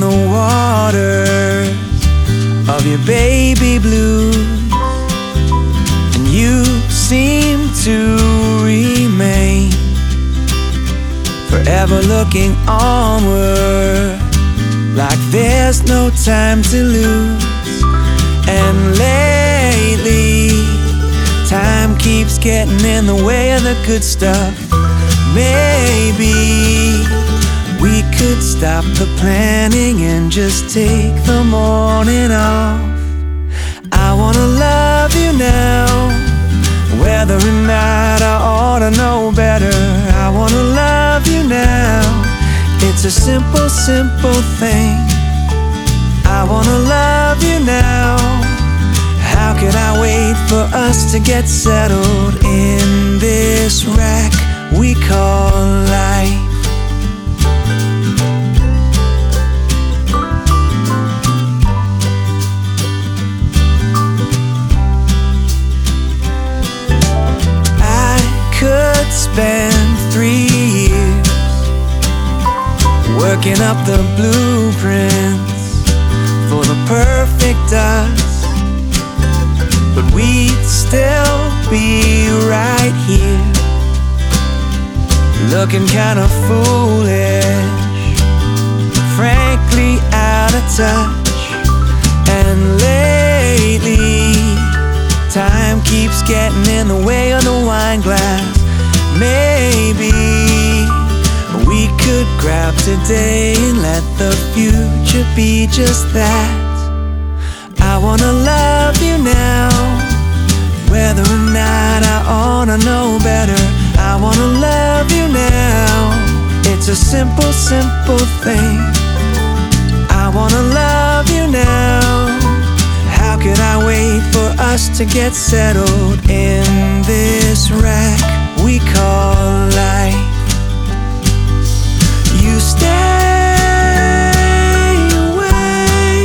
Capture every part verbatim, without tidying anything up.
the waters of your baby blues, and you seem to remain forever looking onward, like there's no time to lose. And lately, time keeps getting in the way of the good stuff. Maybe we could stop the planning and just take the morning off. I wanna love you now, whether or not I ought to know better. I wanna love you now. It's a simple, simple thing. I wanna love you now. How could I wait for us to get settled in this wreck we call life? I could spend three years working up the blueprints for the perfect us, but we'd still be right here, looking kinda foolish, frankly out of touch. And lately, time keeps getting in the way of the wine glass. Maybe we could grab today and let the future be just that. I wanna love you now, whether or not I ought to know better. I wanna love you now. It's a simple, simple thing. I wanna love you now. How could I wait for us to get settled in this wreck we call life? You stay away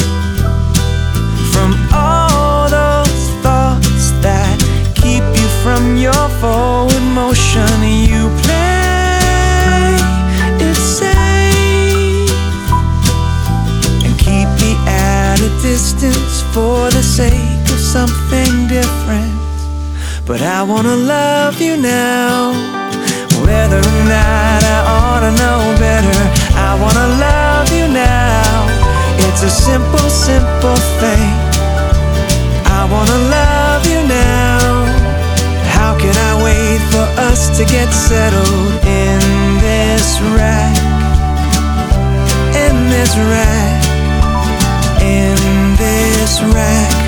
from all those thoughts that keep you from your forward motion. You play it safe and keep me at a distance for the sake of something different. But I wanna love you now, whether or not I ought to know better. I wanna love you now. It's a simple, simple thing. I wanna love you now. How can I wait for us to get settled in this wreck, in this wreck, in this wreck?